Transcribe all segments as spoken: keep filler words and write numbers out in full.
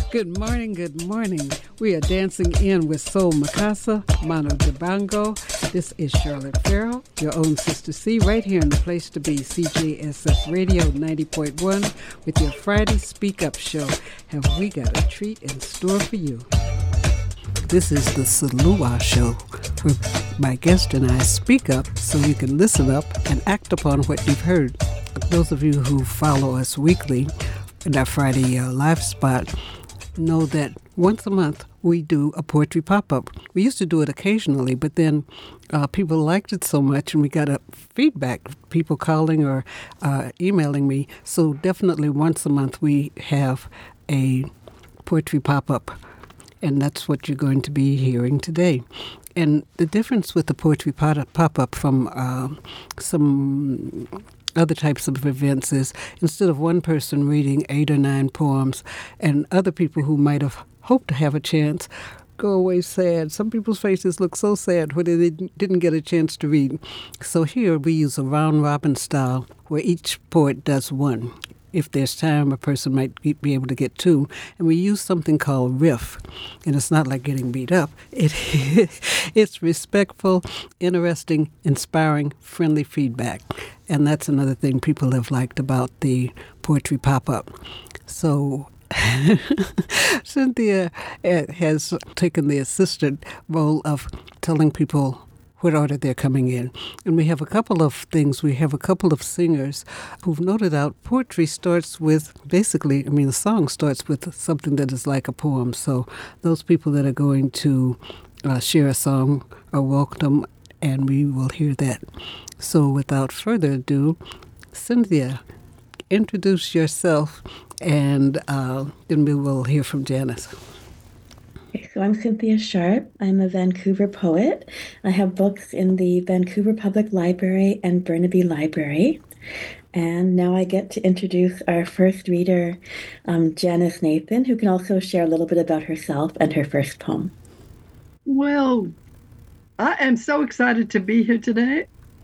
Good morning, good morning. We are dancing in with Soul Mikasa, Mano Dibango. This is Charlotte Farrell, your own Sister C, right here in the place to be, C J S S Radio ninety point one, with your Friday Speak Up show. Have we got a treat in store for you? This is the Salua Show, where my guest and I speak up so you can listen up and act upon what you've heard. Those of you who follow us weekly in our Friday uh, live spot know that once a month we do a poetry pop-up. We used to do it occasionally, but then uh, people liked it so much and we got a feedback, people calling or uh, emailing me. So definitely once a month we have a poetry pop-up, and that's what you're going to be hearing today. And the difference with the poetry pop-up from uh, some other types of events is instead of one person reading eight or nine poems and other people who might have hoped to have a chance go away sad. Some people's faces look so sad when they didn't get a chance to read. So here we use a round-robin style where each poet does one. If there's time, a person might be able to get two. And we use something called riff. And it's not like getting beat up. It, it's respectful, interesting, inspiring, friendly feedback. And that's another thing people have liked about the poetry pop-up. So Cynthia has taken the assistant role of telling people what order they're coming in. And we have a couple of things. We have a couple of singers who've noted out poetry starts with, basically, I mean, the song starts with something that is like a poem. So those people that are going to uh, share a song are welcome, and we will hear that. So without further ado, Cynthia, introduce yourself, and uh, then we will hear from Janice. Okay, so I'm Cynthia Sharp. I'm a Vancouver poet. I have books in the Vancouver Public Library and Burnaby Library. And now I get to introduce our first reader, um, Janice Nathan, who can also share a little bit about herself and her first poem. Well, I am so excited to be here today.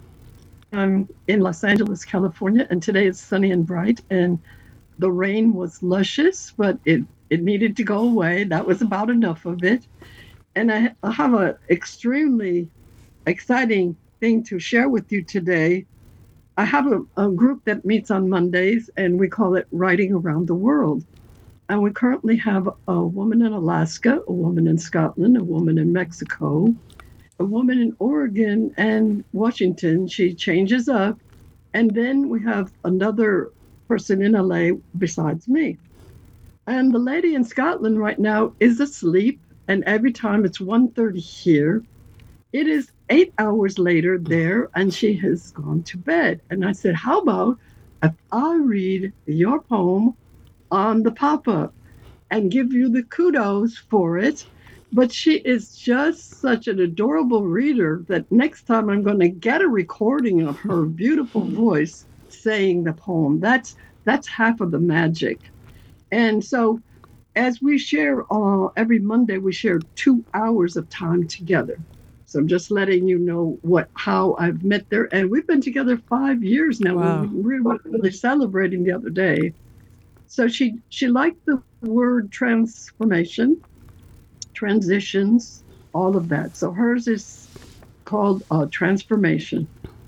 I'm in Los Angeles, California, and today it's sunny and bright, and the rain was luscious, but it It needed to go away. That was about enough of it. And I, I have an extremely exciting thing to share with you today. I have a, a group that meets on Mondays, and we call it Writing Around the World. And we currently have a woman in Alaska, a woman in Scotland, a woman in Mexico, a woman in Oregon and Washington. She changes up. And then we have another person in L A besides me. And the lady in Scotland right now is asleep, and every time it's one thirty here, it is eight hours later there, and she has gone to bed. And I said, how about if I read your poem on the pop-up and give you the kudos for it? But she is just such an adorable reader that next time I'm going to get a recording of her beautiful voice saying the poem. That's, that's half of the magic. And so as we share uh, every Monday, we share two hours of time together. So I'm just letting you know what how I've met there. And we've been together five years now. Wow. We were really celebrating the other day. So she, she liked the word transformation, transitions, all of that. So hers is called uh, transformation.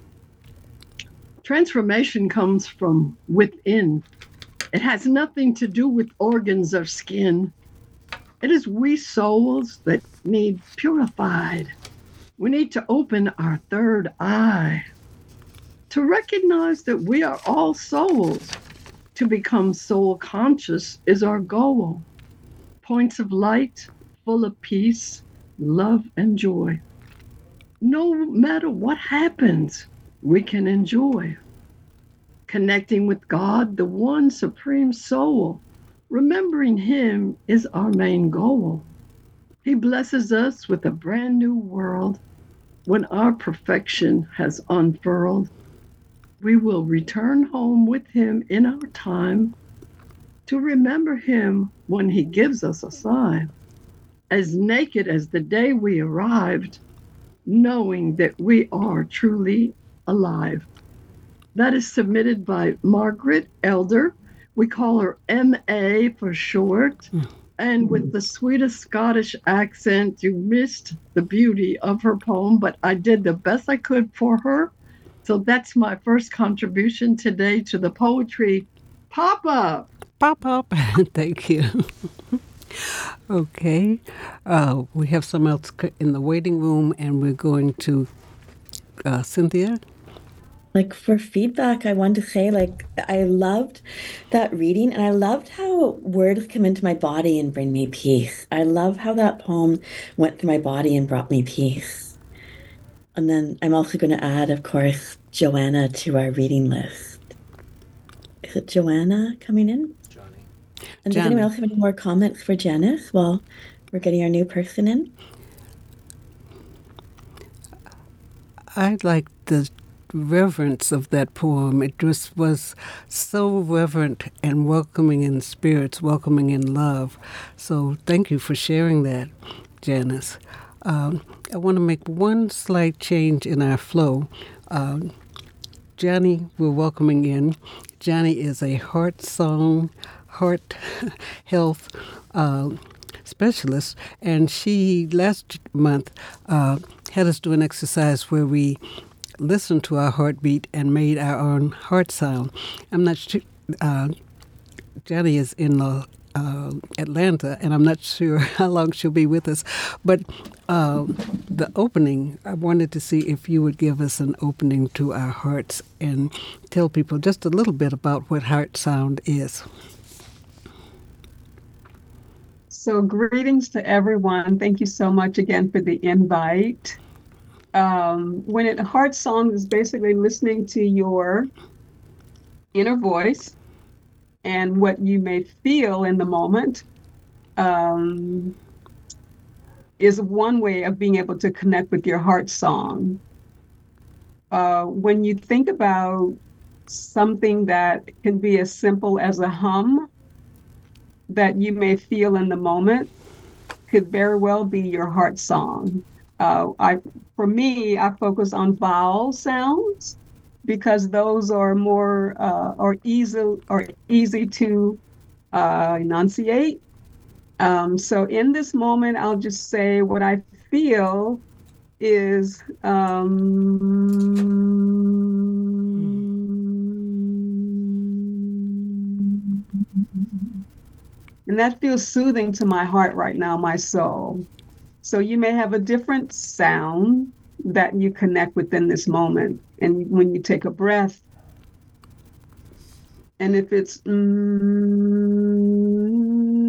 Transformation comes from within. It has nothing to do with organs or skin. It is we souls that need purified. We need to open our third eye to recognize that we are all souls. To become soul conscious is our goal. Points of light, full of peace, love, and joy. No matter what happens, we can enjoy. Connecting with God, the one supreme soul. Remembering him is our main goal. He blesses us with a brand new world. When our perfection has unfurled, we will return home with him in our time to remember him when he gives us a sign. As naked as the day we arrived, knowing that we are truly alive. That is submitted by Margaret Elder. We call her M A for short. and with the sweetest Scottish accent. You missed the beauty of her poem, but I did the best I could for her. So that's my first contribution today to the poetry pop-up. Pop-up. Thank you. Okay. Uh, we have some else in the waiting room, and we're going to uh, Cynthia. Like, for feedback, I wanted to say, like, I loved that reading, and I loved how words come into my body and bring me peace. I love how that poem went through my body and brought me peace. And then I'm also going to add, of course, Joanna to our reading list. Is it Joanna coming in? Johnny. And Johnny. does anyone else have any more comments for Janice while we're getting our new person in? I like the reverence of that poem. It just was so reverent and welcoming in spirits, welcoming in love. So thank you for sharing that, Janice. Um, I want to make one slight change in our flow. Um, Johnny, we're welcoming in. Johnny is a heart song, heart health uh, specialist, and she last month uh, had us do an exercise where we listened to our heartbeat and made our own heart sound. I'm not sure. Uh, Johnny is in uh, uh, Atlanta, and I'm not sure how long she'll be with us. But uh, the opening, I wanted to see if you would give us an opening to our hearts and tell people just a little bit about what heart sound is. So greetings to everyone. Thank you so much again for the invite. Um, when it heart song is basically listening to your inner voice and what you may feel in the moment, um, is one way of being able to connect with your heart song. Uh, when you think about something that can be as simple as a hum that you may feel in the moment, could very well be your heart song. Uh, I, for me, I focus on vowel sounds because those are more uh, or easy or easy to uh, enunciate. Um, so in this moment, I'll just say what I feel is um, and that feels soothing to my heart right now, my soul. So you may have a different sound that you connect with in this moment. And when you take a breath, and if it's mm,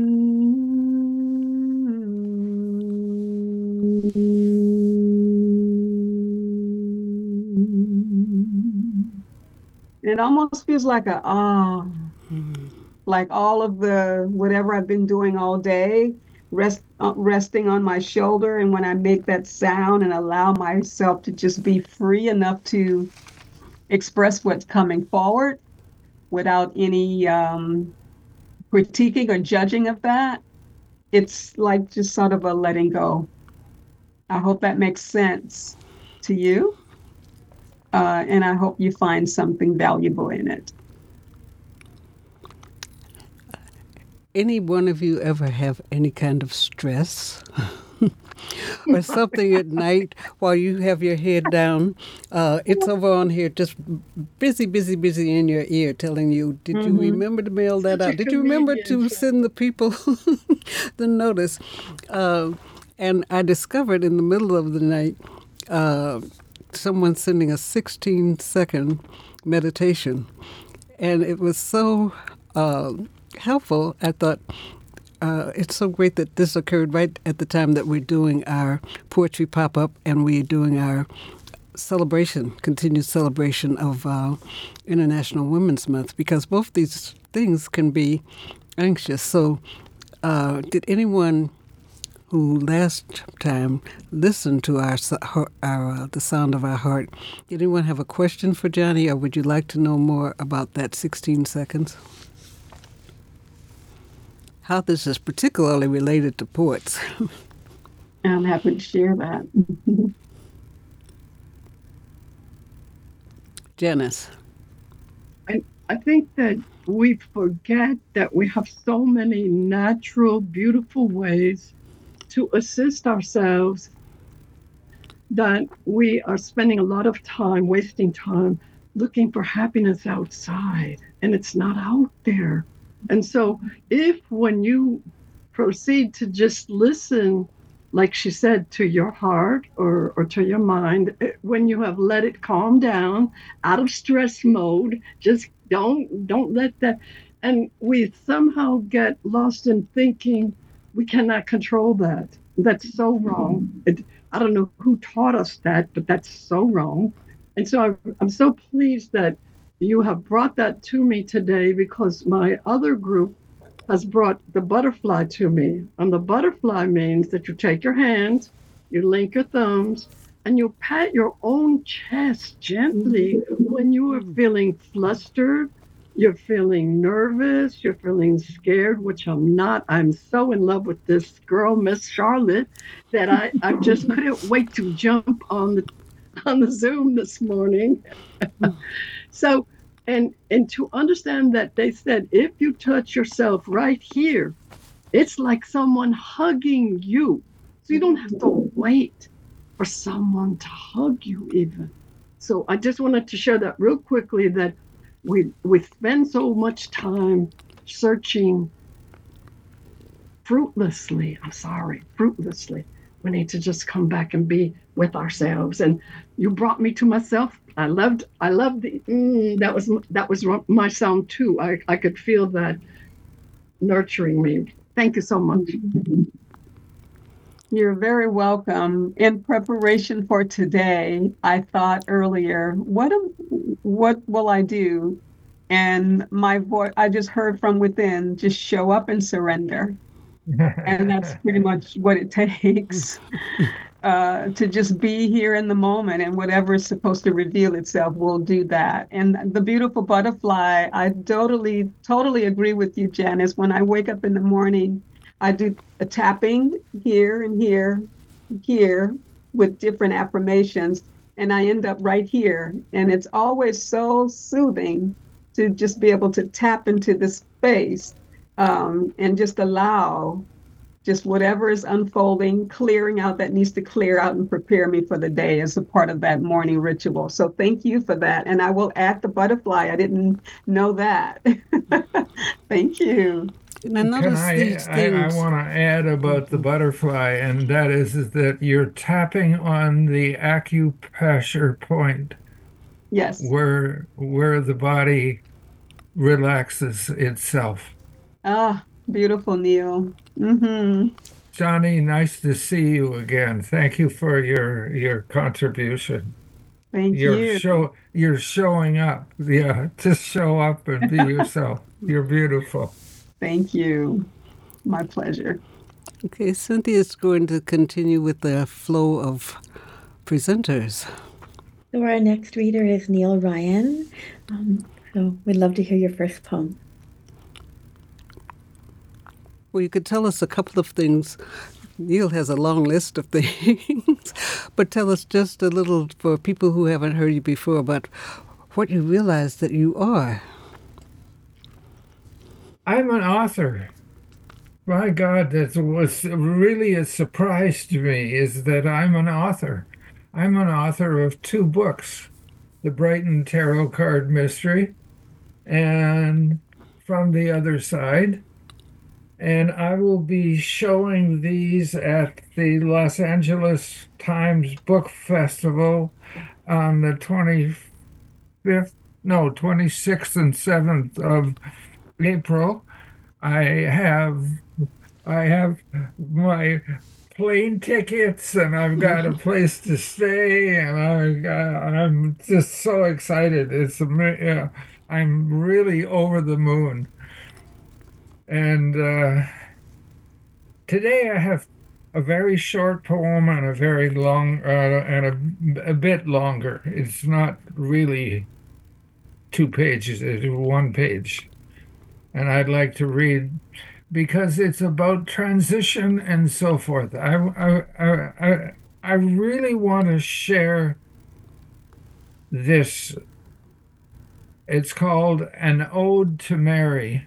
it almost feels like a ah, mm. Like all of the whatever I've been doing all day, rest uh, resting on my shoulder. And when I make that sound and allow myself to just be free enough to express what's coming forward without any um, critiquing or judging of that, it's like just sort of a letting go. I hope that makes sense to you. Uh, and I hope you find something valuable in it. Any one of you ever have any kind of stress or something at night while you have your head down? Uh, it's over on here, just busy, busy, busy in your ear telling you, did mm-hmm. you remember to mail that Such out? Did you remember to send the people the notice? Uh, and I discovered in the middle of the night uh, someone sending a sixteen-second meditation. And it was so... Uh, helpful. I thought uh, it's so great that this occurred right at the time that we're doing our poetry pop-up and we're doing our celebration, continued celebration of uh, International Women's Month, because both these things can be anxious. So uh, did anyone who last time listened to our, our uh, the sound of our heart, did anyone have a question for Johnny, or would you like to know more about that sixteen seconds? How this is particularly related to poets. I'm happy to share that. Janice. I, I think that we forget that we have so many natural, beautiful ways to assist ourselves that we are spending a lot of time, wasting time looking for happiness outside, and it's not out there. And so, if when you proceed to just listen, like she said, to your heart or, or to your mind, when you have let it calm down out of stress mode, just don't don't let that. And we somehow get lost in thinking we cannot control that. That's so wrong. It, I don't know who taught us that, but that's so wrong. And so I'm, I'm so pleased that you have brought that to me today, because my other group has brought the butterfly to me. And the butterfly means that you take your hands, you link your thumbs, and you pat your own chest gently when you are feeling flustered, you're feeling nervous, you're feeling scared, which I'm not. I'm so in love with this girl, Miss Charlotte, that I, I just couldn't wait to jump on the on the Zoom this morning. So, and and to understand that they said, if you touch yourself right here, it's like someone hugging you. So you don't have to wait for someone to hug you even. So I just wanted to share that real quickly, that we we spend so much time searching fruitlessly. I'm sorry, fruitlessly. We need to just come back and be with ourselves. And you brought me to myself. I loved, I loved the, mm, that was, that was my sound too. I, I could feel that nurturing me. Thank you so much. You're very welcome. In preparation for today, I thought earlier, what am, what will I do? And my voice, I just heard from within, just show up and surrender. And that's pretty much what it takes. Uh, to just be here in the moment, and whatever is supposed to reveal itself will do that. And the beautiful butterfly, I totally, totally agree with you, Janice. When I wake up in the morning, I do a tapping here and here, here with different affirmations, and I end up right here. And it's always so soothing to just be able to tap into this space um, and just allow just whatever is unfolding, clearing out that needs to clear out and prepare me for the day as a part of that morning ritual. So thank you for that. And I will add the butterfly. I didn't know that. Thank you. And I noticed Can I, these I, things. I want to add about the butterfly, and that is, is that you're tapping on the acupressure point. Yes. Where, where the body relaxes itself. Ah, beautiful, Neil. Mm-hmm. Johnny, nice to see you again. Thank you for your your contribution. Thank you're you. Show, you're showing up. Yeah, just show up and be yourself. You're beautiful. Thank you. My pleasure. Okay, Cynthia's going to continue with the flow of presenters. So our next reader is Neil Ryan. Um, so we'd love to hear your first poem. Well, you could tell us a couple of things. Neil has a long list of things, but tell us just a little, for people who haven't heard you before, about what you realize that you are. I'm an author. My God, that was really a surprise to me, is that I'm an author. I'm an author of two books, The Brighton Tarot Card Mystery and From the Other Side. And I will be showing these at the Los Angeles Times Book Festival on the twenty-fifth, no, twenty-sixth and seventh of April. I have, I have my plane tickets, and I've got a place to stay, and I've got, I'm just so excited. It's, uh, I'm really over the moon. And uh, today I have a very short poem and a very long, uh, and a, a bit longer. It's not really two pages, it's one page. And I'd like to read, because it's about transition and so forth. I, I, I, I, I really want to share this It's called An Ode to Mary.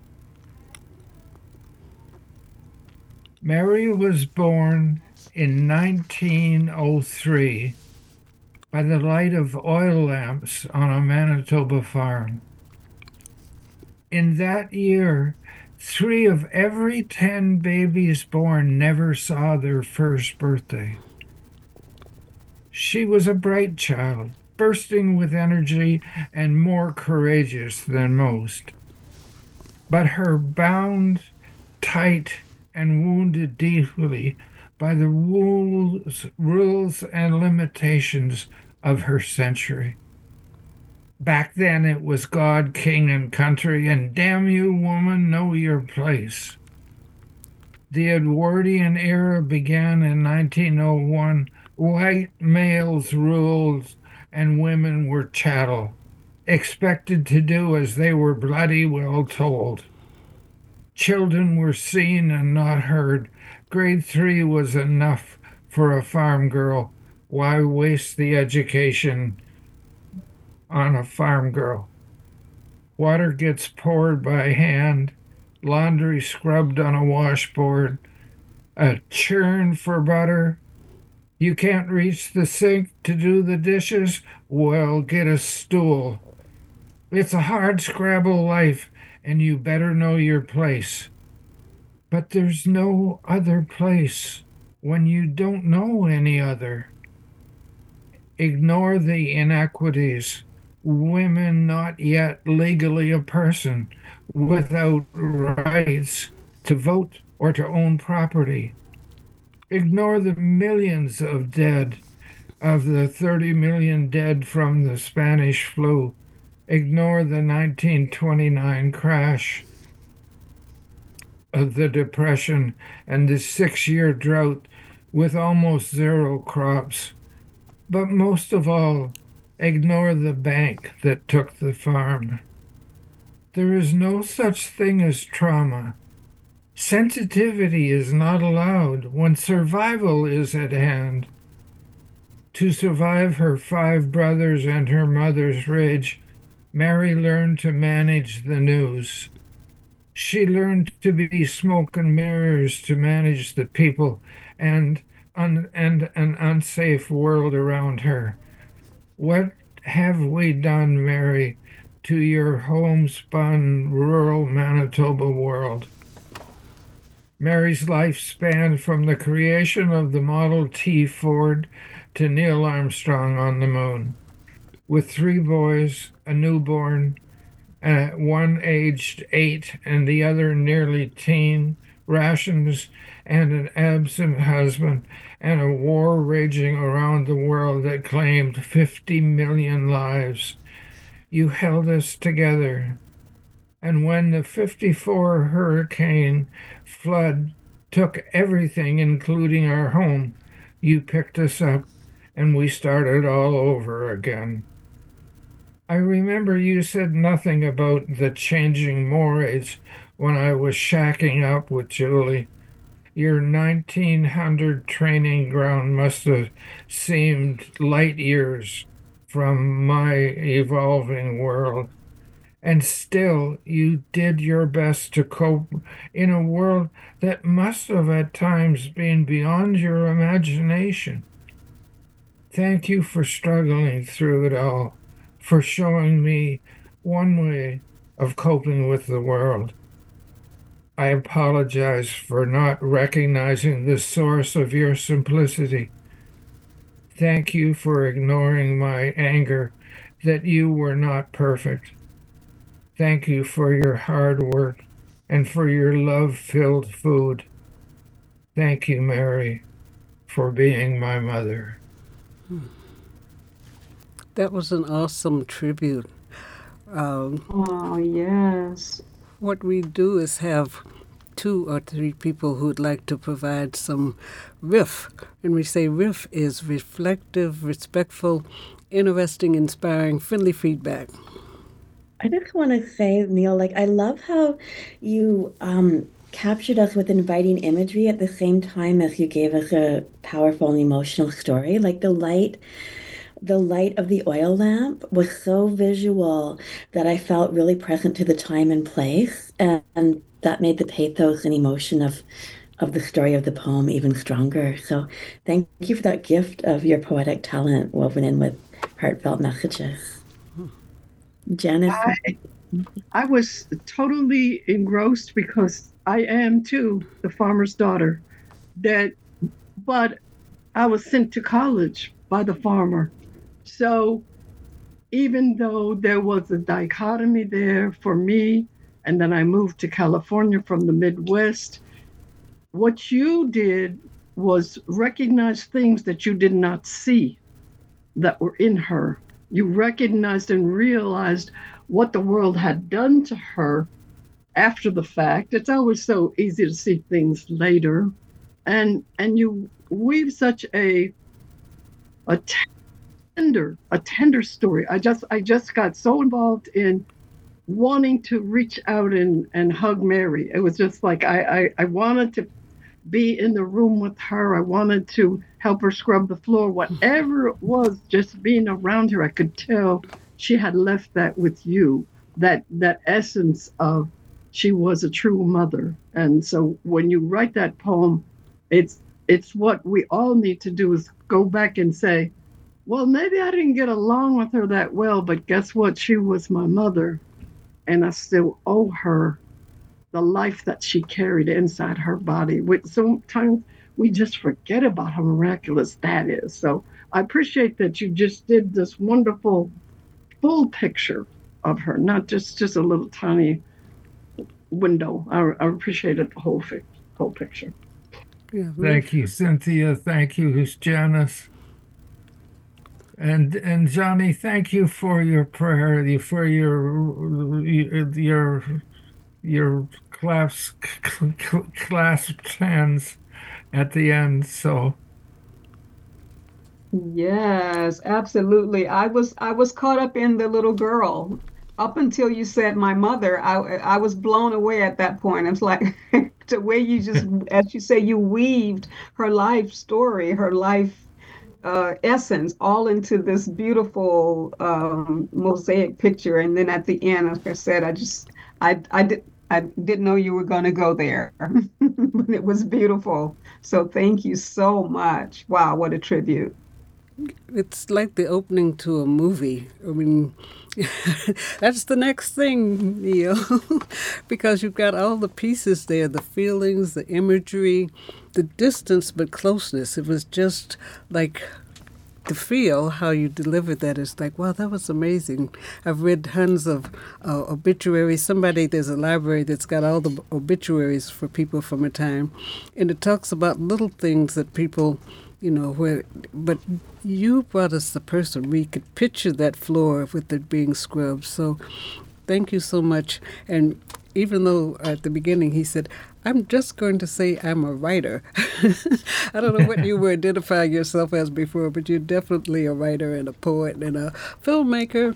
Mary was born in nineteen oh three by the light of oil lamps on a Manitoba farm. In that year, three of every ten babies born never saw their first birthday. She was a bright child, bursting with energy and more courageous than most. But her bound tight and wounded deeply by the rules, rules and limitations of her century. Back then it was God, king, and country, and damn you, woman, know your place. The Edwardian era began in nineteen oh one. White males ruled and women were chattel, expected to do as they were bloody well told. Children were seen and not heard. Grade three was enough for a farm girl. Why waste the education on a farm girl? Water gets poured by hand, laundry scrubbed on a washboard, a churn for butter. You can't reach the sink to do the dishes? Well, get a stool. It's a hard scrabble life, and you better know your place. But there's no other place when you don't know any other. Ignore the inequities. Women not yet legally a person, without rights to vote or to own property. Ignore the millions of dead, of the thirty million dead from the Spanish flu. Ignore the nineteen twenty-nine crash of the Depression and the six-year drought with almost zero crops. But most of all, ignore the bank that took the farm. There is no such thing as trauma. Sensitivity is not allowed when survival is at hand. To survive her five brothers and her mother's rage, Mary learned to manage the news. She learned to be smoke and mirrors to manage the people and, un- and an unsafe world around her. What have we done, Mary, to your homespun rural Manitoba world? Mary's life spanned from the creation of the Model T Ford to Neil Armstrong on the moon. With three boys, a newborn, uh, one aged eight and the other nearly teen, rations, and an absent husband, and a war raging around the world that claimed fifty million lives. You held us together. And when the fifty-four hurricane flood took everything, including our home, you picked us up and we started all over again. I remember you said nothing about the changing mores when I was shacking up with Julie. Your nineteen hundred training ground must have seemed light years from my evolving world. And still you did your best to cope in a world that must have at times been beyond your imagination. Thank you for struggling through it all, for showing me one way of coping with the world. I apologize for not recognizing the source of your simplicity. Thank you for ignoring my anger that you were not perfect. Thank you for your hard work and for your love-filled food. Thank you, Mary, for being my mother. That was an awesome tribute. Um, oh, yes. What we do is have two or three people who'd like to provide some riff. And we say riff is reflective, respectful, interesting, inspiring, friendly feedback. I just want to say, Neil, like, I love how you um, captured us with inviting imagery at the same time as you gave us a powerful and emotional story. Like the light the light of the oil lamp was so visual that I felt really present to the time and place, and, and that made the pathos and emotion of of the story of the poem even stronger. So thank you for that gift of your poetic talent woven in with heartfelt messages. Janice? I, I was totally engrossed because I am too the farmer's daughter. That, but I was sent to college by the farmer. So even though there was a dichotomy there for me, and then I moved to California from the Midwest, what you did was recognize things that you did not see that were in her. You recognized and realized what the world had done to her after the fact. It's always so easy to see things later. And and you weave such a a tender, a tender story. I just I just got so involved in wanting to reach out and, and hug Mary. It was just like I, I, I wanted to be in the room with her. I wanted to help her scrub the floor. Whatever it was, just being around her, I could tell she had left that with you, that that essence of she was a true mother. And so when you write that poem, it's it's what we all need to do is go back and say, well, maybe I didn't get along with her that well, but guess what? She was my mother, and I still owe her the life that she carried inside her body. Which sometimes we just forget about how miraculous that is. So I appreciate that you just did this wonderful full picture of her, not just, just a little tiny window. I, I appreciated the whole, fi- whole picture. Yeah, thank you, Cynthia. Thank you, Janice. And and Johnny, thank you for your prayer, for your your your class clasped hands at the end. So yes, absolutely. I was I was caught up in the little girl up until you said my mother. I I was blown away at that point. It's like the way you just, as you say, you weaved her life story, her life uh, essence all into this beautiful um, mosaic picture. And then at the end, like I said, I just I I did. I didn't know you were going to go there, but it was beautiful. So thank you so much. Wow, what a tribute. It's like the opening to a movie. I mean, that's the next thing, Neil, because you've got all the pieces there, the feelings, the imagery, the distance but closeness. It was just like to feel how you delivered that. It's like, wow, that was amazing. I've read tons of uh, obituaries. Somebody, there's a library that's got all the obituaries for people from a time, and it talks about little things that people, you know, where, but you brought us the person. We could picture that floor with it being scrubbed. So thank you so much. And even though at the beginning he said, I'm just going to say I'm a writer. I don't know what you were identifying yourself as before, but you're definitely a writer and a poet and a filmmaker.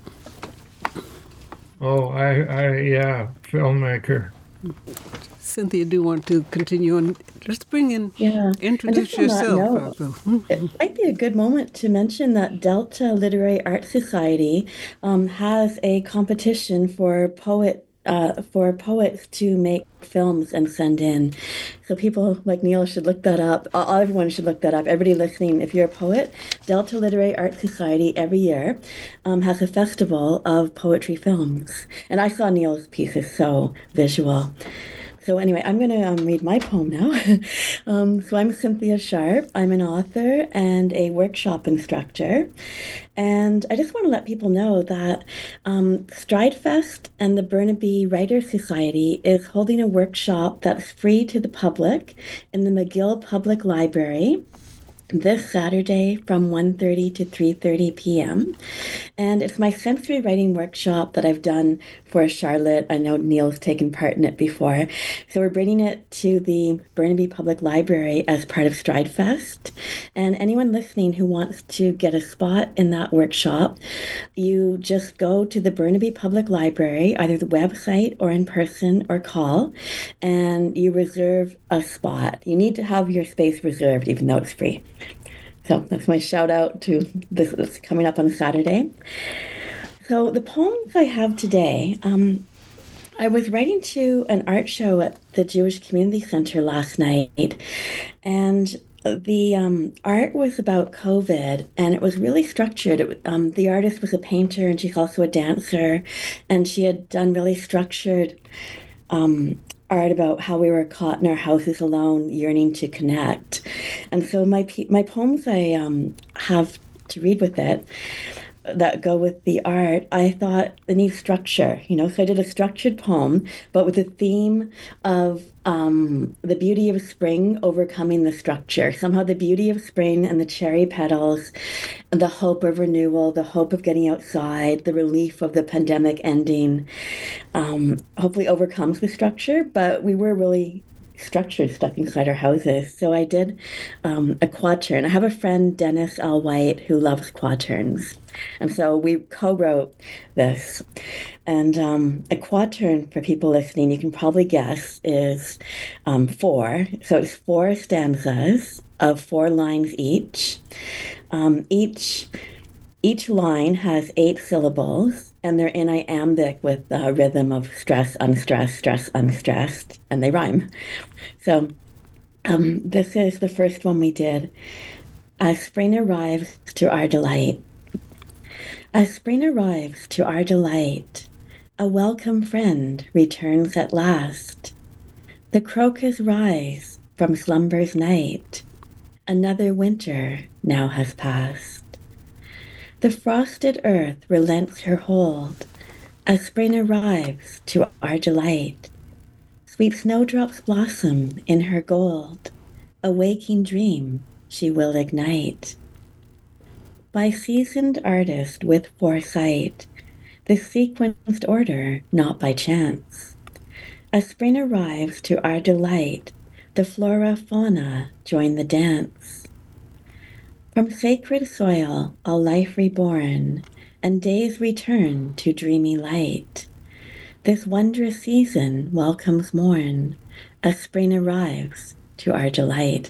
Oh, I, I yeah, filmmaker. Cynthia, do you want to continue on? Just bring in, yeah. introduce yourself. Note, it might be a good moment to mention that Delta Literary Art Society um, has a competition for poet uh, for poets to make films and send in. So people like Neil should look that up. Uh, everyone should look that up. Everybody listening, if you're a poet, Delta Literary Art Society every year um, has a festival of poetry films. And I saw Neil's piece is so visual. So anyway, I'm going to um, read my poem now. um, so I'm Cynthia Sharp. I'm an author and a workshop instructor. And I just want to let people know that um, StrideFest and the Burnaby Writers Society is holding a workshop that's free to the public in the McGill Public Library this Saturday from one thirty to three thirty p.m. And it's my sensory writing workshop that I've done for Charlotte. I know Neil's taken part in it before. So we're bringing it to the Burnaby Public Library as part of StrideFest. And anyone listening who wants to get a spot in that workshop, you just go to the Burnaby Public Library, either the website or in person or call, and you reserve a spot. You need to have your space reserved, even though it's free. So that's my shout out to this that's coming up on Saturday. So the poems I have today, um, I was writing to an art show at the Jewish Community Center last night, and the um, art was about COVID, and it was really structured. It, um, the artist was a painter, and she's also a dancer, and she had done really structured um, art about how we were caught in our houses alone, yearning to connect. And so my my poems I um, have to read with it that go with the art, I thought it needs structure, you know, so I did a structured poem, but with the theme of um, the beauty of spring overcoming the structure. Somehow the beauty of spring and the cherry petals, the hope of renewal, the hope of getting outside, the relief of the pandemic ending, um, hopefully overcomes the structure, but we were really structure stuck inside our houses. So I did um, a quatrain. I have a friend, Dennis L. White, who loves quatrains. And so we co-wrote this. And um, a quatrain, for people listening, you can probably guess, is um, four. So it's four stanzas of four lines each. Um, each each line has eight syllables, and they're in iambic with the rhythm of stress, unstressed, stress, unstressed, and they rhyme. So um, this is the first one we did. As spring arrives to our delight. As spring arrives to our delight, a welcome friend returns at last. The crocus rise from slumber's night. Another winter now has passed. The frosted earth relents her hold as spring arrives to our delight. Sweet snowdrops blossom in her gold, a waking dream she will ignite. By seasoned artist with foresight, the sequenced order not by chance. As spring arrives to our delight, the flora fauna join the dance. From sacred soil, all life reborn, and days return to dreamy light. This wondrous season welcomes morn, as spring arrives to our delight.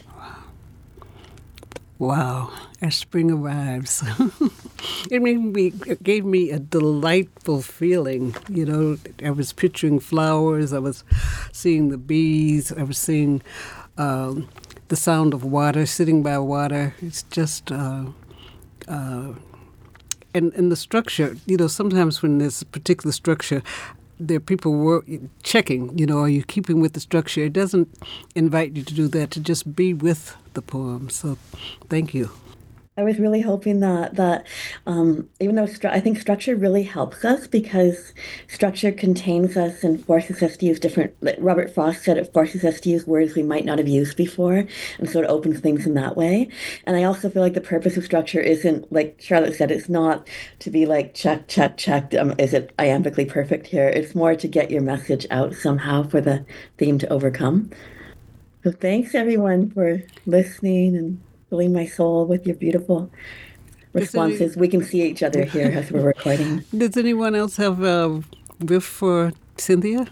Wow, as spring arrives. It made me, it gave me a delightful feeling. You know, I was picturing flowers, I was seeing the bees, I was seeing um, the sound of water, sitting by water. It's just, uh, uh, and, and the structure, you know, sometimes when there's a particular structure, there are people work, checking, you know, are you keeping with the structure? It doesn't invite you to do that, to just be with the poem. So thank you. I was really hoping that that um, even though stru- I think structure really helps us because structure contains us and forces us to use different, like Robert Frost said, it forces us to use words we might not have used before, and so it opens things in that way. And I also feel like the purpose of structure isn't, like Charlotte said, it's not to be like, check, check, check, um, is it iambically perfect here? It's more to get your message out somehow for the theme to overcome. So thanks everyone for listening and filling my soul with your beautiful responses. Any... We can see each other here as we're recording. Does anyone else have a riff for Cynthia?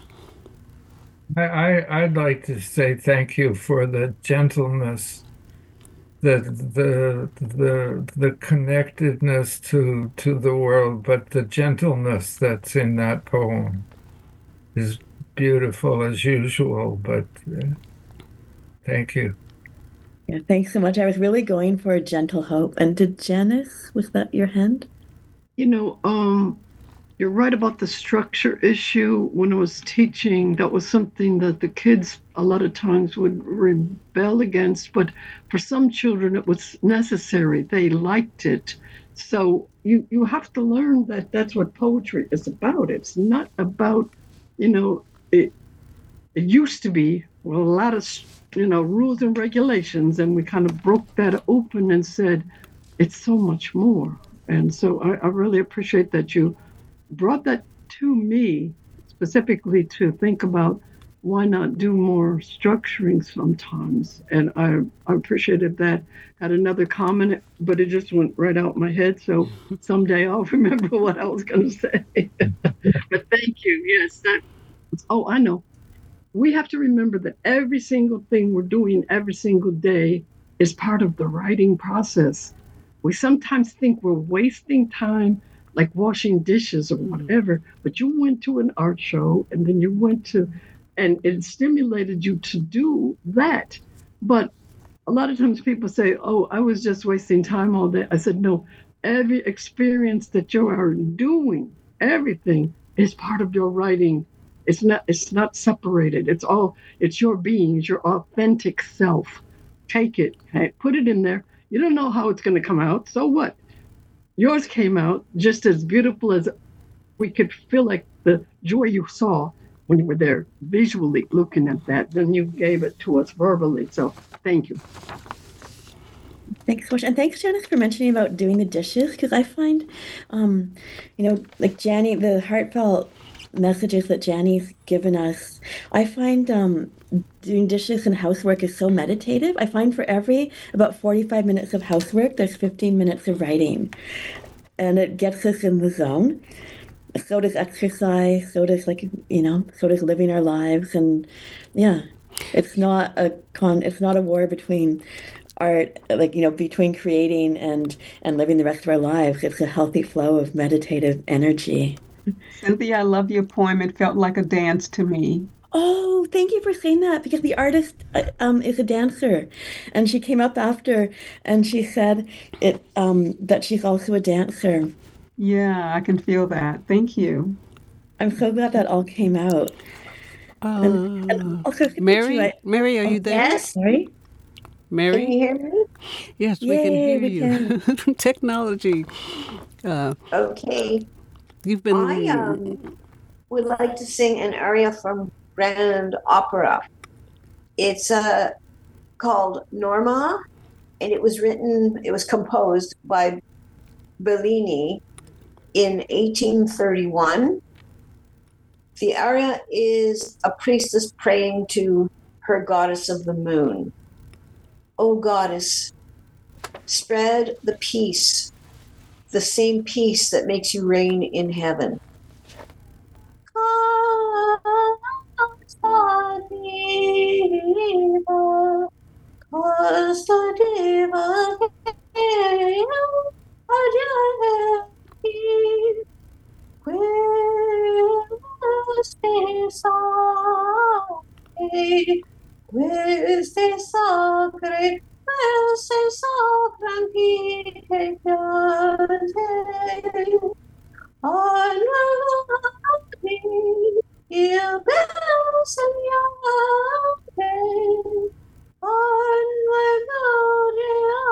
I, I, I'd like to say thank you for the gentleness, the the the the connectedness to to the world, but the gentleness that's in that poem is beautiful as usual. But uh, thank you. Yeah, thanks so much. I was really going for a gentle hope. And did Janice, was that your hand? You know, um, you're right about the structure issue. When I was teaching, that was something that the kids a lot of times would rebel against. But for some children, it was necessary. They liked it. So you, you have to learn that that's what poetry is about. It's not about, you know, it, it used to be, well, a lot of you know, rules and regulations, and we kind of broke that open and said, it's so much more. And so I, I really appreciate that you brought that to me specifically to think about why not do more structuring sometimes. And I, I appreciated that. Had another comment, but it just went right out my head. So someday I'll remember what I was going to say. But thank you. Yes. That, oh, I know. We have to remember that every single thing we're doing every single day is part of the writing process. We sometimes think we're wasting time, like washing dishes or whatever, but you went to an art show and then you went to, and it stimulated you to do that. But a lot of times people say, oh, I was just wasting time all day. I said, no, every experience that you are doing, everything is part of your writing. It's not, it's not separated. It's all, it's your being, it's your authentic self. Take it, okay? Put it in there. You don't know how it's going to come out. So what? Yours came out just as beautiful as we could feel like the joy you saw when you were there visually looking at that. Then you gave it to us verbally. So thank you. Thanks so much. And thanks, Janice, for mentioning about doing the dishes, because I find, um, you know, like Janny, the heartfelt messages that Janny's given us, I find um, doing dishes and housework is so meditative. I find for every about forty-five minutes of housework, there's fifteen minutes of writing. And it gets us in the zone. So does exercise, so does, like, you know, so does living our lives. And yeah, it's not a con, it's not a war between art, like, you know, between creating and, and living the rest of our lives. It's a healthy flow of meditative energy. Cynthia, I love your poem. It felt like a dance to me. Oh, thank you for saying that, because the artist uh, um, is a dancer, and she came up after and she said it um, that she's also a dancer. Yeah, I can feel that. Thank you. I'm so glad that all came out. Uh, and, and also, Mary, I, Mary, are oh, you there? Yes, sorry. Mary? Can you hear me? Yes, we Yay, can hear we you. can. Technology. Uh, Okay. you've been. I um, would like to sing an aria from Grand Opera. It's uh, called Norma, and it was written, it was composed by Bellini in eighteen thirty-one. The aria is a priestess praying to her goddess of the moon. O goddess, spread the peace, the same peace that makes you reign in heaven. Queste sacre, queste sacre antiche piante, annunziati il bello segnale, annunziati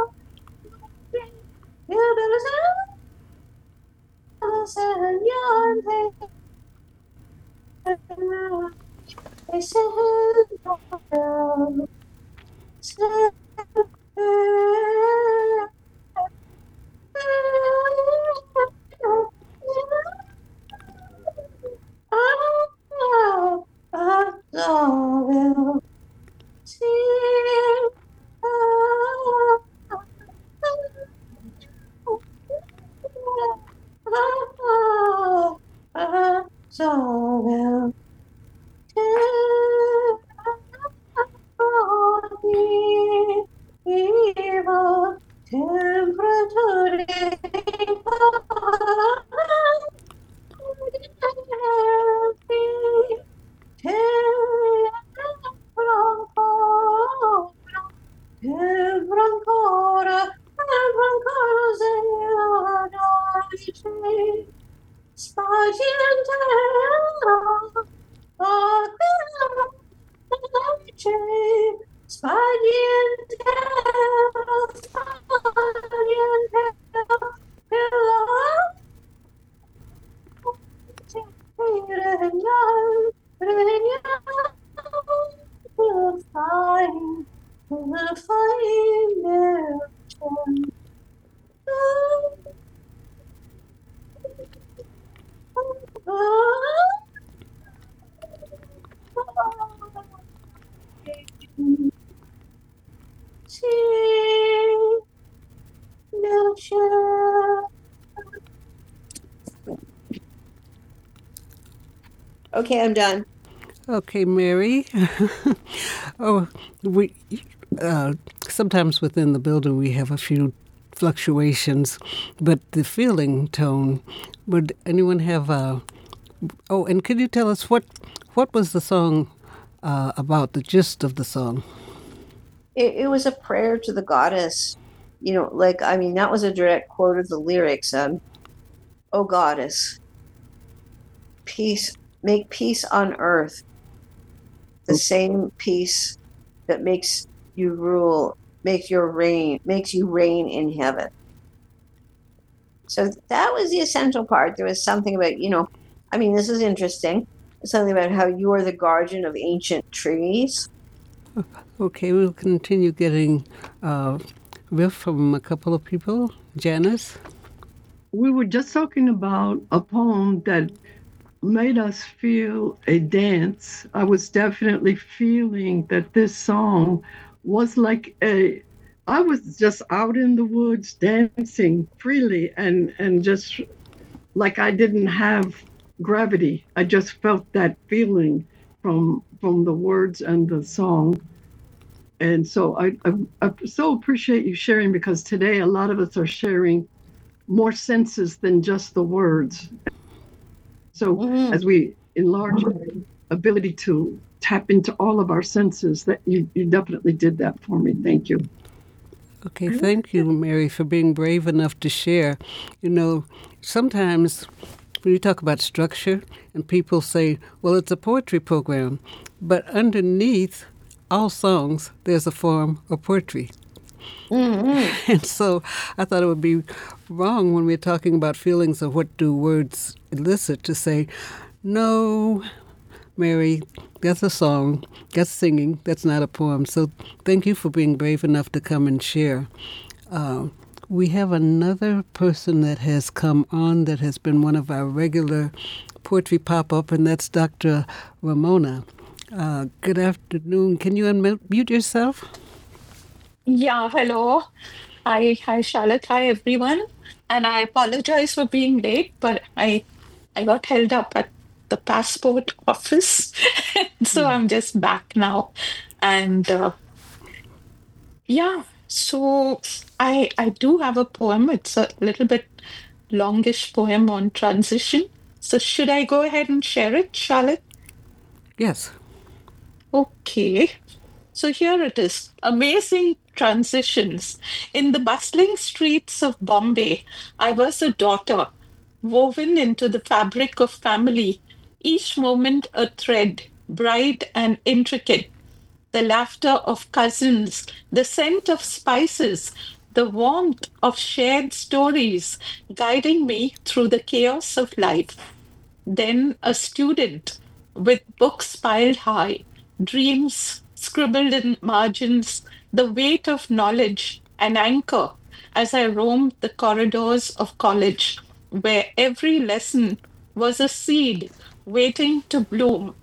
il bello segnale, e se Okay, I'm done. Okay, Mary. oh, we uh, sometimes within the building we have a few fluctuations, but the feeling tone, would anyone have a... Oh, and could you tell us what, what was the song uh, about, the gist of the song? It, it was a prayer to the goddess. You know, like, I mean, that was a direct quote of the lyrics. Um, oh, goddess, peace, make peace on earth, the same peace that makes you rule, makes your reign, makes you reign in heaven. So that was the essential part. There was something about, you know, I mean, this is interesting. Something about how you are the guardian of ancient trees. Okay, we'll continue getting uh, riff from a couple of people. Janice? We were just talking about a poem that made us feel a dance. I was definitely feeling that this song was like a, I was just out in the woods dancing freely and, and just like I didn't have gravity. I just felt that feeling from from the words and the song. And so I, I, I so appreciate you sharing, because today a lot of us are sharing more senses than just the words. So mm-hmm. as we enlarge our ability to tap into all of our senses, that you, you definitely did that for me. Thank you. Okay, thank you, Mary, for being brave enough to share. You know, sometimes when you talk about structure and people say, well, it's a poetry program, but underneath all songs, there's a form of poetry. Mm-hmm. And so I thought it would be wrong when we're talking about feelings of what do words elicit to say, no, Mary, that's a song, that's singing, that's not a poem. So thank you for being brave enough to come and share. Uh, we have another person that has come on that has been one of our regular poetry pop-up, and that's Doctor Ramona. Uh, good afternoon. Can you unmute yourself? Yeah, hello. Hi, hi, Charlotte. Hi, everyone. And I apologize for being late, but I I got held up at the passport office. So I'm just back now. And uh, yeah, so I I do have a poem. It's a little bit longish poem on transition. So should I go ahead and share it, Charlotte? Yes. Okay. So here it is. Amazing transitions. In the bustling streets of Bombay, I was a daughter, woven into the fabric of family, each moment a thread, bright and intricate. The laughter of cousins, the scent of spices, the warmth of shared stories guiding me through the chaos of life. Then a student with books piled high, dreams scribbled in margins, the weight of knowledge, an anchor as I roamed the corridors of college, where every lesson was a seed waiting to bloom.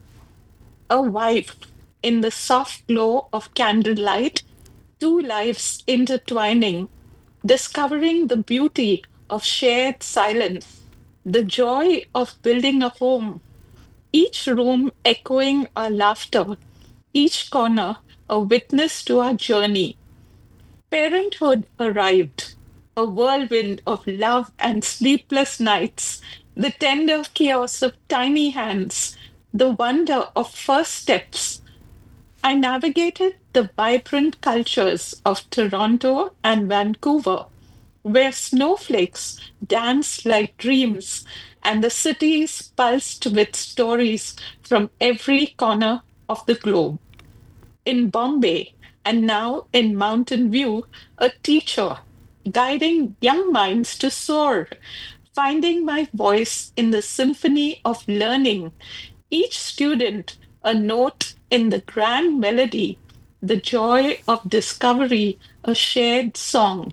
A wife in the soft glow of candlelight, two lives intertwining, discovering the beauty of shared silence, the joy of building a home, each room echoing our laughter, each corner a witness to our journey. Parenthood arrived, a whirlwind of love and sleepless nights, the tender chaos of tiny hands, the wonder of first steps. I navigated the vibrant cultures of Toronto and Vancouver, where snowflakes danced like dreams and the cities pulsed with stories from every corner of the globe. In Bombay, and now in Mountain View, a teacher guiding young minds to soar, finding my voice in the symphony of learning, each student a note in the grand melody, the joy of discovery, a shared song.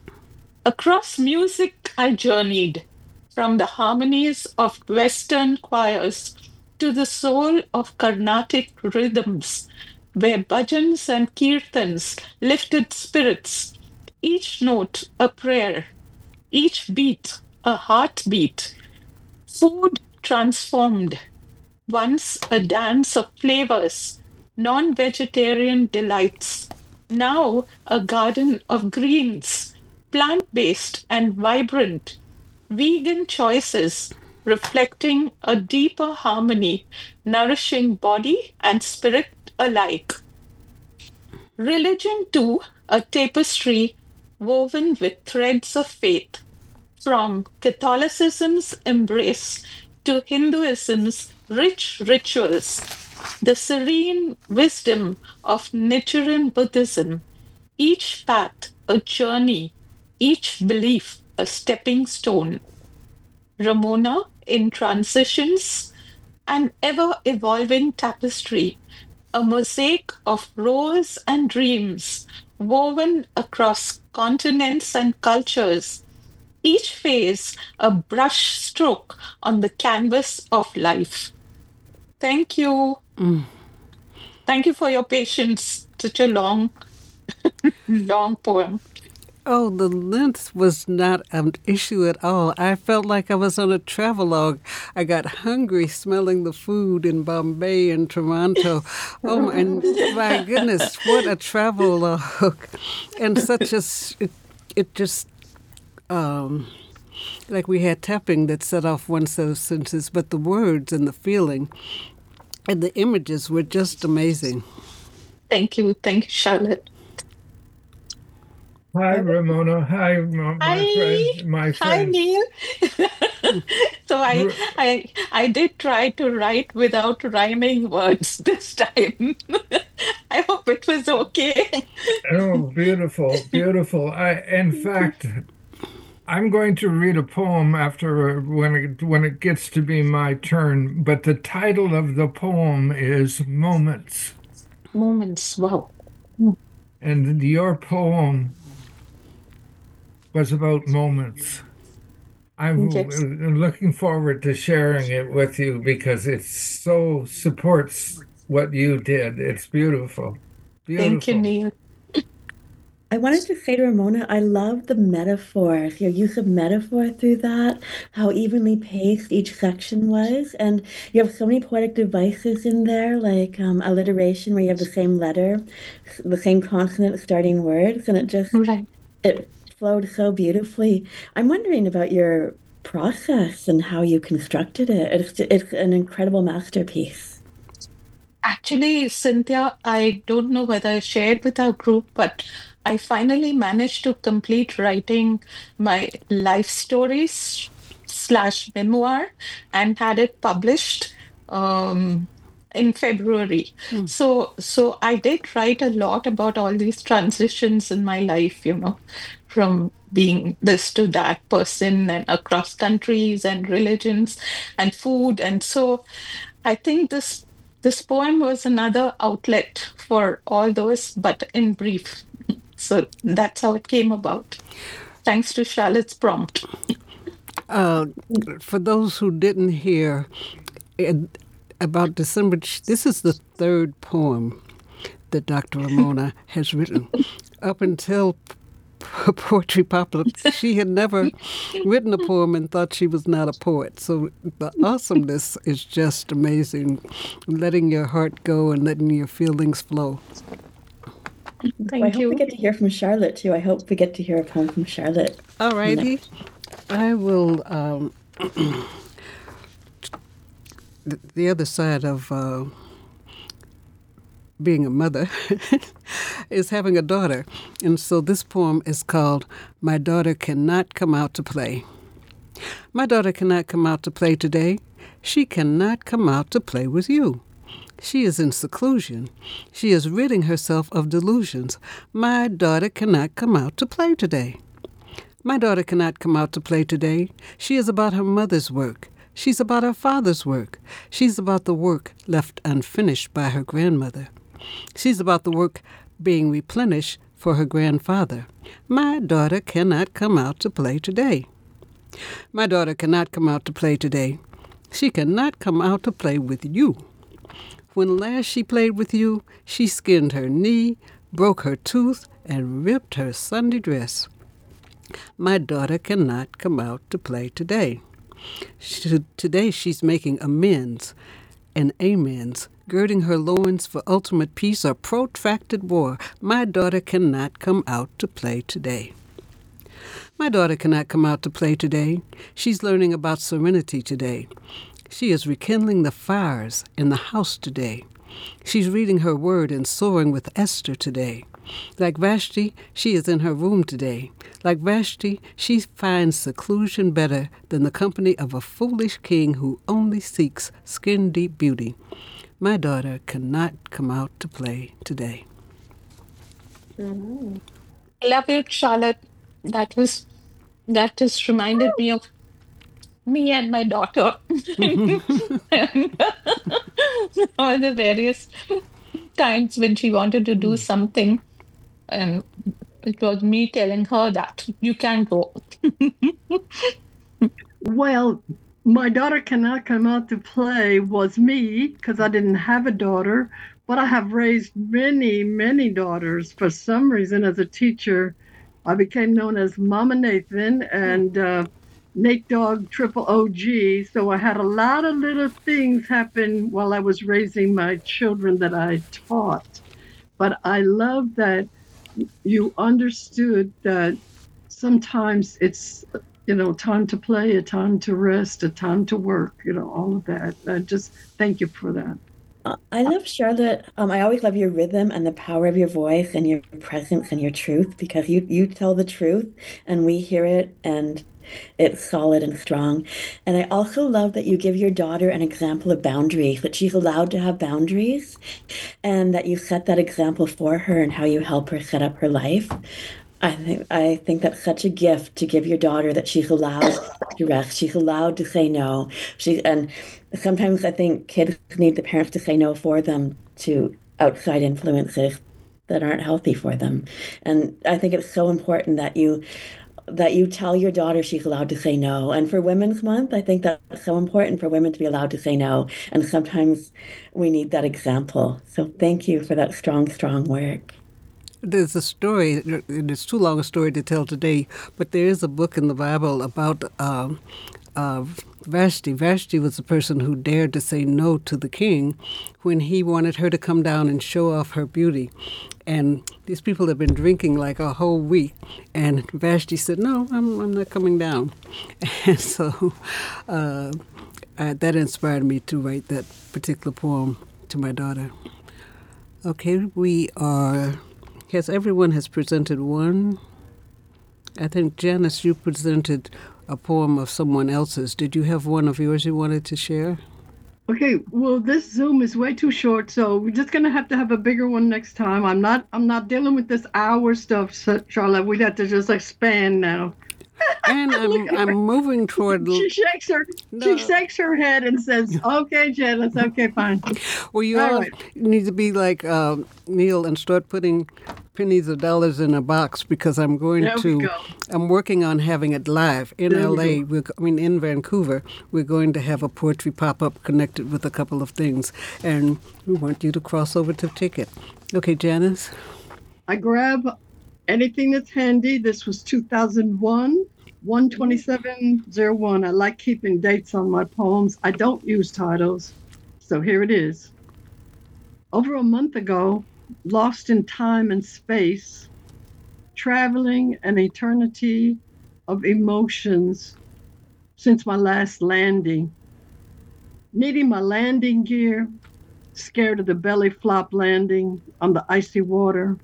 Across music I journeyed, from the harmonies of Western choirs to the soul of Carnatic rhythms, where bhajans and kirtans lifted spirits, each note a prayer, each beat a heartbeat. Food transformed, once a dance of flavors, non-vegetarian delights, Now a garden of greens, plant-based and vibrant, vegan choices reflecting a deeper harmony, nourishing body and spirit alike. Religion too, a tapestry woven with threads of faith, from Catholicism's embrace to Hinduism's rich rituals, the serene wisdom of Nichiren Buddhism, each path a journey, each belief a stepping stone. Ramona in transitions, an ever evolving tapestry, a mosaic of roles and dreams woven across continents and cultures, each phase a brush stroke on the canvas of life. Thank you. Mm. Thank you for your patience. Such a long, long poem. Oh, the length was not an issue at all. I felt like I was on a travelogue. I got hungry smelling the food in Bombay and Toronto. Oh, my, and my goodness, what a travelogue. And such a, it, it just, um, like we had tapping that set off one set of sentences, but the words and the feeling and the images were just amazing. Thank you. Thank you, Charlotte. Hi, Ramona. Hi, my, Hi. my friend. My friend. Hi, Neil. So I, I, I did try to write without rhyming words this time. I hope it was okay. Oh, beautiful, beautiful. I, in fact, I'm going to read a poem after when it when it gets to be my turn. But the title of the poem is Moments. Moments. Wow. And your poem was about moments. I'm Yes. looking forward to sharing it with you because it so supports what you did. It's beautiful. Beautiful. Thank you, Neil. I wanted to say to Ramona, I love the metaphors, your use of metaphor through that, how evenly paced each section was. And you have so many poetic devices in there, like um, alliteration, where you have the same letter, the same consonant starting words, and it just, Right. it flowed so beautifully. I'm wondering about your process and how you constructed it. It's, it's an incredible masterpiece. Actually, Cynthia, I don't know whether I shared with our group, but I finally managed to complete writing my life stories slash memoir and had it published um, in February. Mm. So, so I did write a lot about all these transitions in my life, you know, from being this to that person and across countries and religions and food. And so I think this this poem was another outlet for all those, but in brief. So that's how it came about, thanks to Charlotte's prompt. Uh, for those who didn't hear uh, about December, this is the third poem that Doctor Ramona has written. Up until Poetry Pop-Up, she had never written a poem and thought she was not a poet. So the awesomeness is just amazing, letting your heart go and letting your feelings flow. Thank I hope you. we get to hear from Charlotte, too. I hope we get to hear a poem from Charlotte. All righty. I will... Um, the other side of uh, being a mother is having a daughter. And so this poem is called My Daughter Cannot Come Out to Play. My daughter cannot come out to play today. She cannot come out to play with you. She is in seclusion. She is ridding herself of delusions. My daughter cannot come out to play today. My daughter cannot come out to play today. She is about her mother's work. She's about her father's work. She's about the work left unfinished by her grandmother. She's about the work being replenished for her grandfather. My daughter cannot come out to play today. My daughter cannot come out to play today. She cannot come out to play with you. When last she played with you, she skinned her knee, broke her tooth, and ripped her Sunday dress. My daughter cannot come out to play today. She, today she's making amends, and amens, girding her loins for ultimate peace or protracted war. My daughter cannot come out to play today. My daughter cannot come out to play today. She's learning about serenity today. She is rekindling the fires in the house today. She's reading her word and soaring with Esther today. Like Vashti, she is in her room today. Like Vashti, she finds seclusion better than the company of a foolish king who only seeks skin-deep beauty. My daughter cannot come out to play today. Mm-hmm. I love it, Charlotte. That was that just reminded me of me and my daughter. And all the various times when she wanted to do something, and it was me telling her that you can't go. Well, my daughter cannot come out to play was me, because I didn't have a daughter, but I have raised many, many daughters. For some reason, as a teacher, I became known as Mama Nathan and uh, Nate Dog Triple O G. So I had a lot of little things happen while I was raising my children that I taught. But I love that you understood that sometimes it's, you know, time to play, a time to rest, a time to work, you know, all of that. I just thank you for that. I love Charlotte. Um, I always love your rhythm and the power of your voice and your presence and your truth, because you, you tell the truth and we hear it and it's solid and strong. And I also love that you give your daughter an example of boundaries, that she's allowed to have boundaries, and that you set that example for her and how you help her set up her life. I think I think that's such a gift to give your daughter, that she's allowed to rest, she's allowed to say no. She and sometimes I think kids need the parents to say no for them to outside influences that aren't healthy for them. And I think it's so important that you that you tell your daughter she's allowed to say no. And for Women's Month, I think that's so important for women to be allowed to say no. And sometimes we need that example. So thank you for that strong, strong work. There's a story, it's too long a story to tell today, but there is a book in the Bible about uh, uh, Vashti. Vashti was the person who dared to say no to the king when he wanted her to come down and show off her beauty. And these people have been drinking like a whole week, and Vashti said, no, I'm, I'm not coming down. And so uh, uh, that inspired me to write that particular poem to my daughter. Okay, we are... Yes, everyone has presented one. I think, Janice, you presented a poem of someone else's. Did you have one of yours you wanted to share? Okay, well, this Zoom is way too short, so we're just gonna have to have a bigger one next time. I'm not, I'm not dealing with this hour stuff, Charlotte. We'd have to just expand now. And I'm, I'm moving toward. She shakes her, no. she shakes her head and says, "Okay, Janice, okay, fine." Well, you all, all right. need to be like uh, Neil and start putting pennies or dollars in a box, because I'm going there to. I'm working on having it live in there L A. We we're, I mean, in Vancouver, we're going to have a poetry pop-up connected with a couple of things, and we want you to cross over to take it. Okay, Janice. I grab anything that's handy. This was two thousand one. one twenty-seven oh one. I like keeping dates on my poems. I don't use titles. So here it is. Over a month ago, lost in time and space, traveling an eternity of emotions since my last landing. Needing my landing gear, scared of the belly flop landing on the icy water.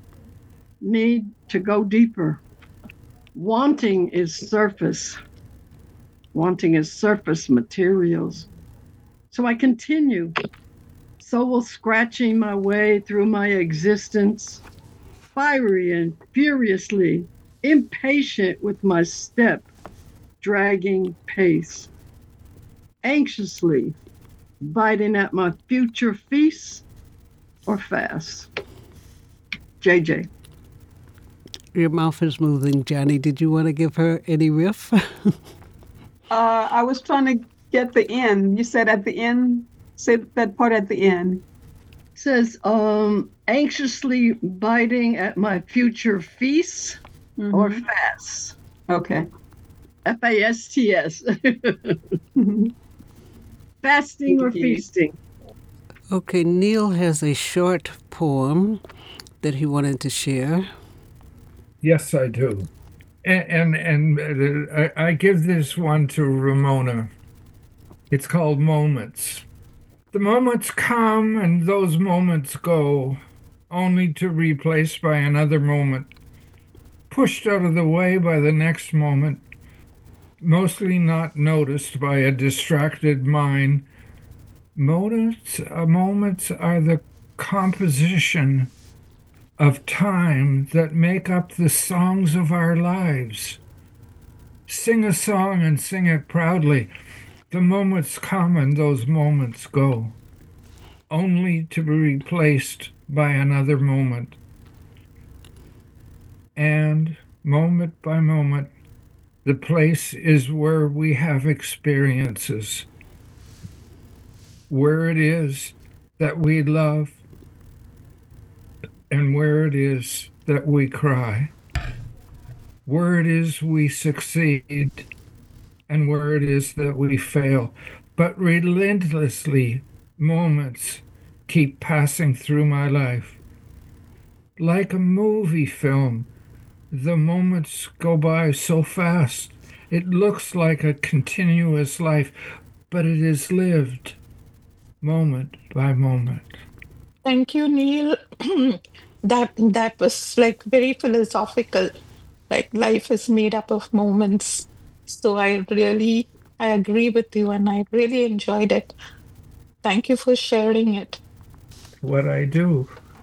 Need to go deeper. Wanting is surface. Wanting is surface materials. So I continue, soul scratching my way through my existence, fiery and furiously, impatient with my step, dragging pace, anxiously biting at my future feast or fast. J J. Your mouth is moving, Johnny. Did you want to give her any riff? uh, I was trying to get the end. You said at the end, say that part at the end. It says, um, anxiously biting at my future feast mm-hmm. or fast. Okay. F A S T S. Fasting or Thank you. feasting? Okay, Neil has a short poem that he wanted to share. Yes, I do. And and, and uh, I, I give this one to Ramona. It's called Moments. The moments come and those moments go, only to be replaced by another moment, pushed out of the way by the next moment, mostly not noticed by a distracted mind. Moments, uh, moments are the composition of time that make up the songs of our lives. Sing a song and sing it proudly. The moments come and those moments go, only to be replaced by another moment. And moment by moment, the place is where we have experiences, where it is that we love, and where it is that we cry, where it is we succeed, and where it is that we fail. But relentlessly, moments keep passing through my life. Like a movie film, the moments go by so fast. It looks like a continuous life, but it is lived moment by moment. Thank you, Neil. that that was like very philosophical. Like life is made up of moments. So I really I agree with you and I really enjoyed it. Thank you for sharing it. What I do.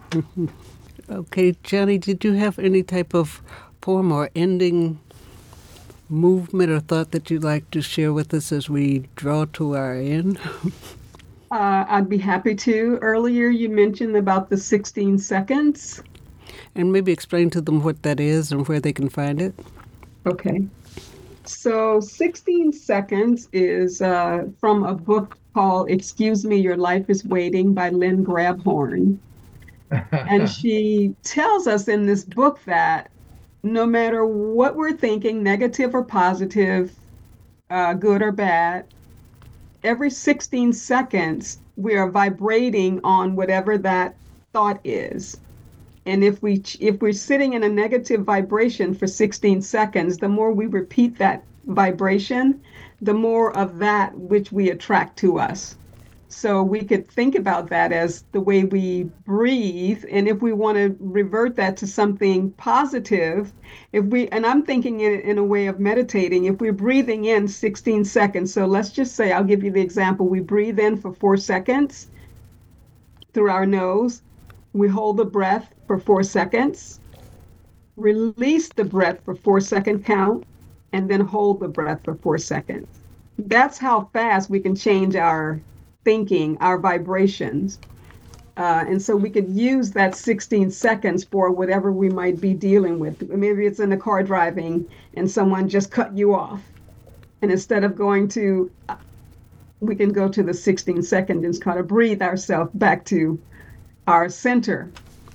Okay, Johnny, did you have any type of poem or ending movement or thought that you'd like to share with us as we draw to our end? Uh, I'd be happy to. Earlier, you mentioned about the sixteen seconds. And maybe explain to them what that is and where they can find it. Okay. So sixteen seconds is uh, from a book called Excuse Me, Your Life is Waiting by Lynn Grabhorn. And she tells us in this book that no matter what we're thinking, negative or positive, uh, good or bad, every sixteen seconds, we are vibrating on whatever that thought is. And if we if we're sitting in a negative vibration for sixteen seconds, the more we repeat that vibration, the more of that which we attract to us. So we could think about that as the way we breathe. And if we want to revert that to something positive, if we, and I'm thinking in, in a way of meditating, if we're breathing in sixteen seconds, so let's just say, I'll give you the example. We breathe in for four seconds through our nose. We hold the breath for four seconds, release the breath for four second count, and then hold the breath for four seconds. That's how fast we can change our thinking, our vibrations. Uh, and so we could use that sixteen seconds for whatever we might be dealing with. Maybe it's in the car driving and someone just cut you off. And instead of going to, we can go to the sixteen seconds and kind of breathe ourselves back to our center.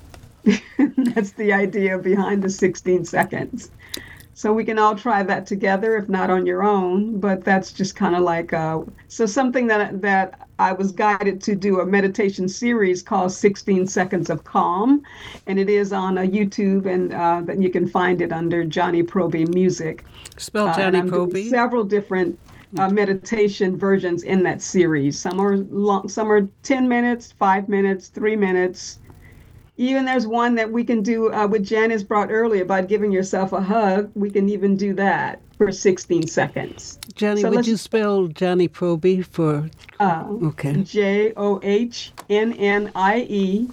That's the idea behind the sixteen seconds. So we can all try that together, if not on your own, but that's just kind of like, uh, so something that that I was guided to do a meditation series called sixteen Seconds of Calm, and it is on a YouTube, and uh, that you can find it under Johnny Proby Music. Spell Johnny uh, Proby. Several different uh, meditation versions in that series. Some are long, some are ten minutes, five minutes, three minutes. Even there's one that we can do uh, what Janice brought earlier about giving yourself a hug. We can even do that for sixteen seconds. Johnny, So would let's- you spell Johnny Proby for? Uh, Okay. J O H N N I E.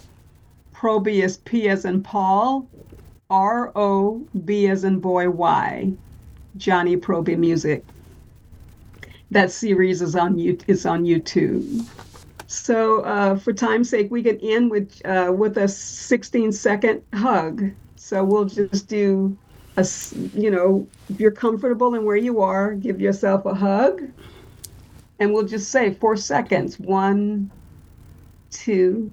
Proby is P as in Paul, R O B as in boy, Y. Johnny Proby Music. That series is on you. It's on YouTube. So uh, for time's sake, we can end with uh, with a sixteen second hug. So we'll just do a, s- you know, if you're comfortable in where you are, give yourself a hug. And we'll just say four seconds. One, two,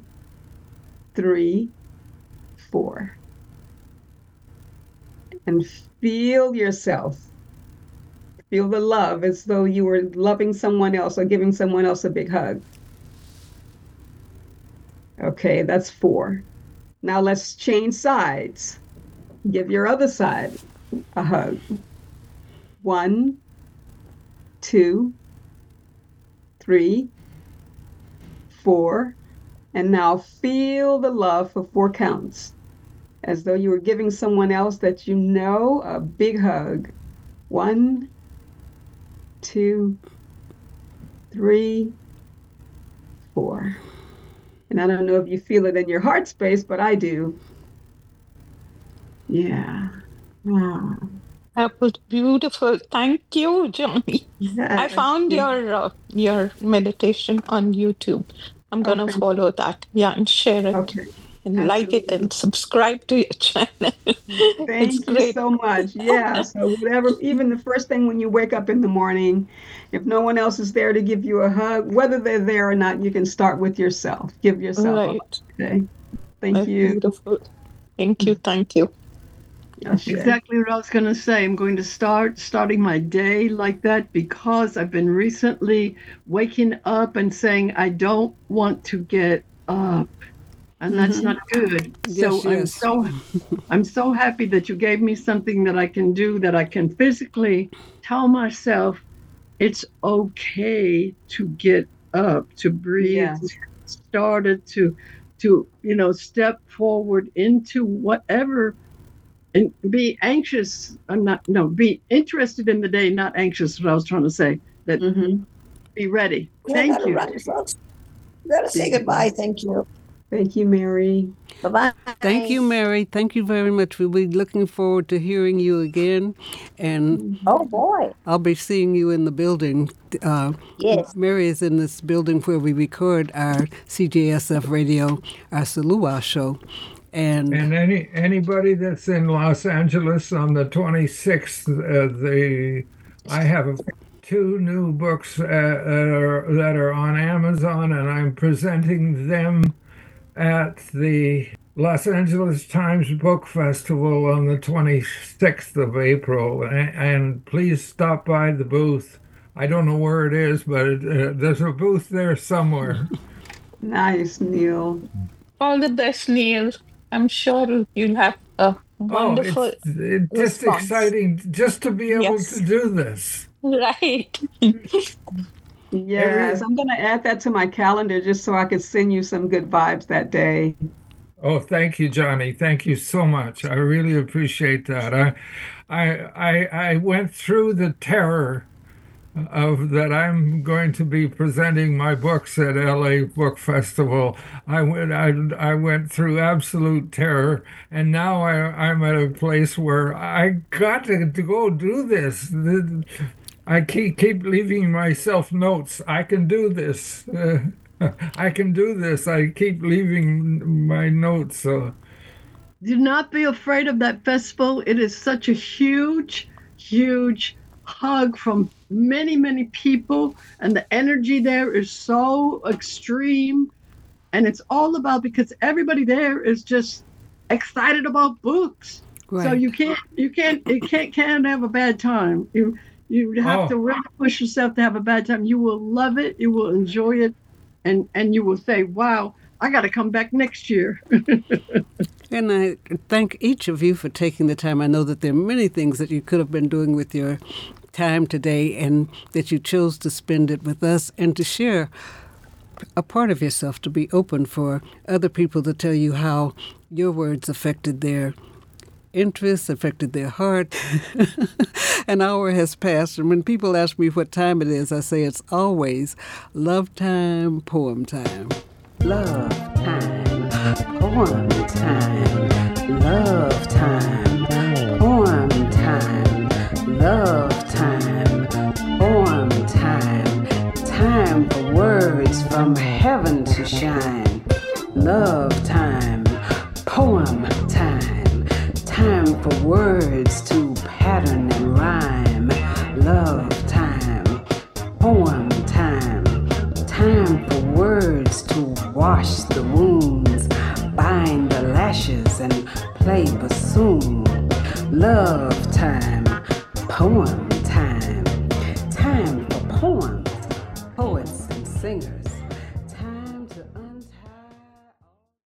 three, four. And feel yourself Feel the love as though you were loving someone else or giving someone else a big hug. Okay, that's four. Now let's change sides. Give your other side a hug. One, two, three, four. And now feel the love for four counts, as though you were giving someone else that you know a big hug. One, two, three, four. And I don't know if you feel it in your heart space, but I do. Yeah. Wow. That was beautiful. Thank you, Johnny. Yes. I found your uh, your meditation on YouTube. I'm gonna Okay. follow that. Yeah, and share it Okay. and like it and subscribe to your channel. Thank It's you great. so much. Yeah. So whatever, even the first thing when you wake up in the morning, if no one else is there to give you a hug, whether they're there or not, you can start with yourself. Give yourself a hug. Right. Okay. Thank That's you. beautiful. Thank you. Thank you. Ashe. Exactly what I was going to say. I'm going to start starting my day like that because I've been recently waking up and saying I don't want to get up, and that's not good. Yes, so I'm yes. so I'm so happy that you gave me something that I can do, that I can physically tell myself it's okay to get up, to breathe, Yes. to get started, to to you know step forward into whatever. And be anxious, I'm not, no, be interested in the day, not anxious, is what I was trying to say. That Mhm. be ready. We Thank gotta you. run, folks. We gotta say goodbye. Thank you. Thank you, Mary. Bye bye. Thank you, Mary. Thank you very much. We'll be looking forward to hearing you again. And Oh boy. I'll be seeing you in the building. Uh, Yes. Mary is in this building where we record our C J S F radio, our Salua show. And, And any anybody that's in Los Angeles on the twenty-sixth, uh, the I have two new books uh, that are that are on Amazon, and I'm presenting them at the Los Angeles Times Book Festival on the twenty-sixth of April. And, and please stop by the booth. I don't know where it is, but it, uh, there's a booth there somewhere. Nice, Neil. All the best, Neil. I'm sure you'll have a wonderful Oh, it's, it's just response. exciting just to be able Yes. to do this. Right. Yes, I'm going to add that to my calendar just so I can send you some good vibes that day. Oh, thank you, Johnny. Thank you so much. I really appreciate that. I, I, I, I went through the terror of that I'm going to be presenting my books at L A Book Festival. I went, I, I went through absolute terror, and now I, I'm at a place where I got to, to go do this. I keep keep leaving myself notes. I can do this. Uh, I can do this. I keep leaving my notes. So. Do not be afraid of that festival. It is such a huge, huge hug from many, many people, and the energy there is so extreme. And it's all about, because everybody there is just excited about books. Right. So you can't, you can't, you can't, can't have a bad time. You, you have Oh. to really push yourself to have a bad time. You will love it. You will enjoy it. And, and you will say, wow, I got to come back next year. and I thank each of you for taking the time. I know that there are many things that you could have been doing with your time today, and that you chose to spend it with us and to share a part of yourself, to be open for other people to tell you how your words affected their interests, affected their heart. An hour has passed, and when people ask me what time it is, I say it's always love time, poem time. Love time, poem time, love time, poem time, love time, poem time, time for words from heaven to shine. Love time, poem time, time for words to pattern and rhyme. Love time, poem time, time for words to wash the wounds, bind the lashes and play bassoon. Love time, poem